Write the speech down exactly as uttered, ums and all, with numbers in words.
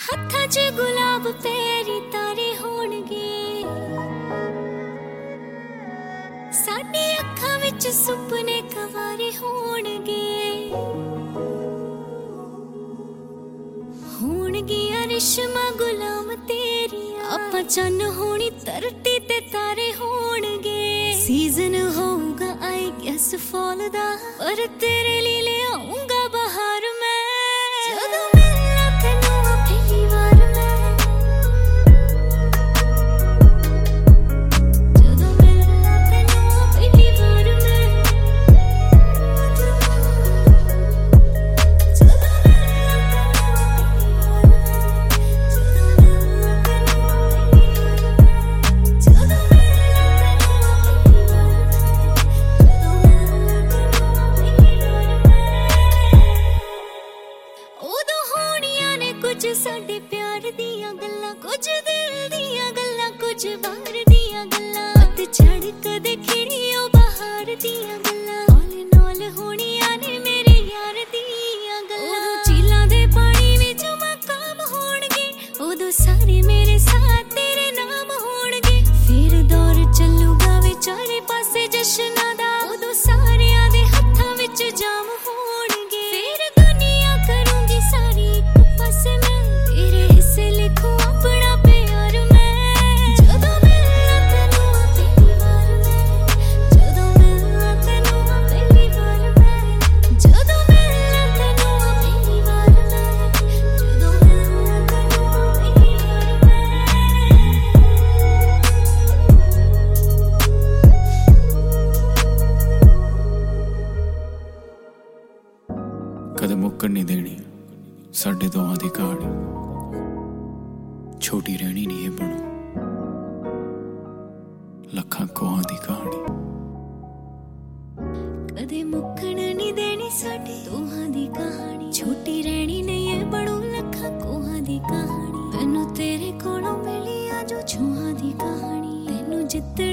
हत्थां च गुलाब पैरी तारे होणगे, साडी अखां विच सुपने कवारे होणगे, होणगियां रिश्मा गुलाम तेरियां, आपां चन्न होणी धरती ते तारे होणगे। सीजन होऊगा आई गैस फॉल दा, पर तेरे लिए ले आऊंगा बहार मैं। जदों मिलना तैनूं पहली बार मैं, जदों मिलना तैनूं पहली बार मैं, जदों मिलना कुछ साडे प्यार दियां गल्लां, कुछ दिल दियां गल्लां, कुछ बाहर दियां गल्लां, अत छड़ कदे खिड़ियों बाहर दियां गल्लां, औल नौल होणियां ने मेरे यार दियां गल्लां। उदों झीलां दे पानी विच मकाम होणगे, उदों सारे मेरे साथ तेरे नाम होणगे। फिर दौर चलूगा वे चारे पासे जश्नां दा, उदों सारियां दे हत्थां विच जाम होणगे। फिर दुनिया करूंगी सारी इक पासे मैं, तेरे हिस्से लिखूं अपना प्यार मैं। जदों मिलना तैनूं पहली बार मैं, जदों मिलना तैनूं पहली बार मैं, जदों मिलना तैनूं पहली बार मैं, जदों मिलना तैनूं पहली बार मैं। कदे मुक्कण नहीं देनी साडे दोहां दी कहानी, छोटी रहनी नहीं है बनो लखां कोहां दी कहानी। कदे मुक्कण नहीं देनी साडे दोहां दी कहानी, छोटी रहनी नहीं है बनो लखां कोहां दी कहानी। मैनू तेरे कोलों मिली आ जो छूहां दी कहानी, तैनू जित्तण